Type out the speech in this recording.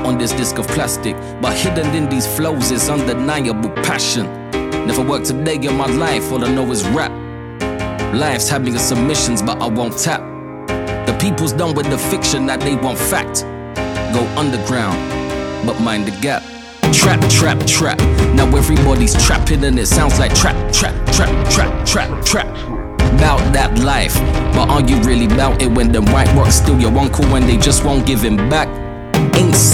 on this disc of plastic, but hidden in these flows is undeniable passion. Never worked a day in my life, all I know is rap. Life's having submissions, but I won't tap. The people's done with the fiction that they want fact. Go underground, but mind the gap. Trap, trap, trap. Now everybody's trapping and it sounds like trap, trap, trap, trap, trap, trap. Bout that life, but are you really bout it when the white rock's still your uncle when they just won't give him back? Ain't